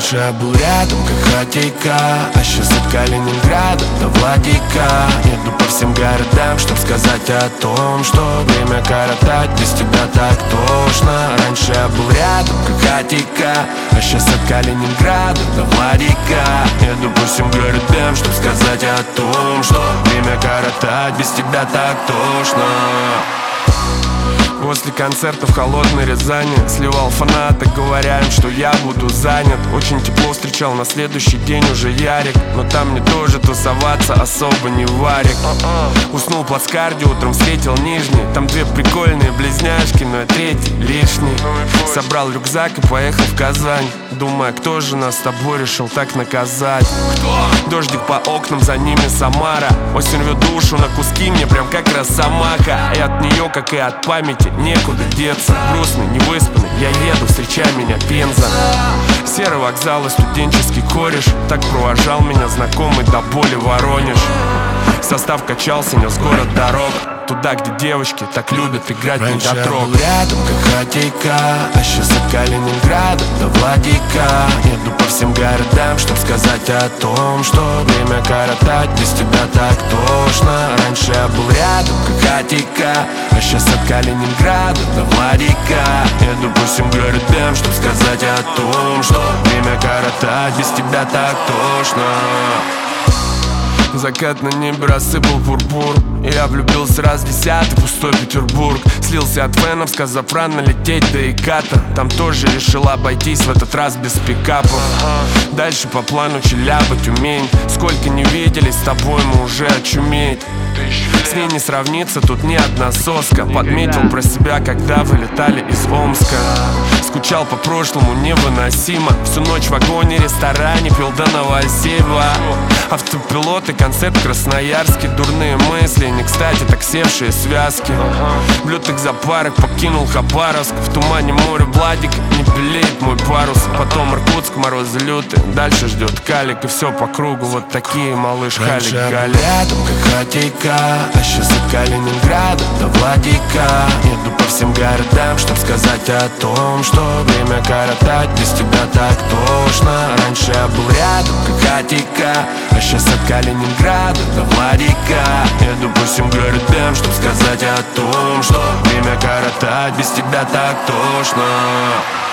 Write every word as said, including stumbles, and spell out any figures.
Раньше я был рядом, как Хатейка, а сейчас от Калининграда до Владика. Еду по всем городам, чтоб сказать о том, что время коротать без тебя так тошно. Раньше я был рядом, как Хатейка, а сейчас от Калининграда до Владика. Еду по всем городам, чтоб сказать о том, что время коротать без тебя так тошно. После концерта в холодной Рязани сливал фанаты, говоря им, что я буду занят. Очень тепло встречал на следующий день уже Ярик, но там мне тоже тусоваться особо не варик. Уснул в плацкарде, утром встретил Нижний. Там две прикольные близняшки, но я третий лишний. Собрал рюкзак и поехал в Казань, думая, кто же нас с тобой решил так наказать. Дождик по окнам, за ними Самара. Осень рвет душу на куски, мне прям как росомаха. И от нее, как и от памяти, некуда деться. Грустный, невыспанный, я еду, встречай меня, Пенза. Серый вокзал и студенческий кореш. Так провожал меня знакомый до боли Воронеж. Состав качался, нес город дорог, туда, где девочки так любят играть в недотрог. Раньше я был рядом, как Хатейка, а сейчас от Калининграда до Владика. Еду по всем городам, чтоб сказать о том, что время коротать без тебя так тошно. Раньше я был рядом, как Хатейка, а сейчас от Калининграда до Владика. Еду по всем городам, чтоб сказать о том, что время коротать без тебя так тошно. Закат на небе рассыпал пурпур, и я влюбился раз десятый, пустой Петербург. Слился от фенов, сказав рано лететь до Иката. Там тоже решил обойтись, в этот раз без пикапов. Дальше по плану Челябы, Тюмень. Сколько не виделись, с тобой мы уже очуметь. С ней не сравнится, тут ни одна соска. Подметил про себя, когда вылетали из Омска. Скучал по прошлому невыносимо. Всю ночь в вагоне, ресторане пил до Новосельва. Автопилот и концерт в Красноярске. Дурные мысли, не кстати так севшие связки. В лютых запарах покинул Хабаровск. В тумане море Владика, не белеет мой парус. Потом Иркутск, морозы лютые. Дальше ждет Калик, и все по кругу. Вот такие, малыш, Халик, Галик. Рядом, как Хатейка, а сейчас от Калининграда до Владика. Еду по всем городам, чтоб сказать о том, что время коротать без тебя так тошно. Раньше я был рядом, как Хатейка, а сейчас от Калининграда до Владика. Еду по всем городам, чтоб сказать о том, что время коротать без тебя так тошно.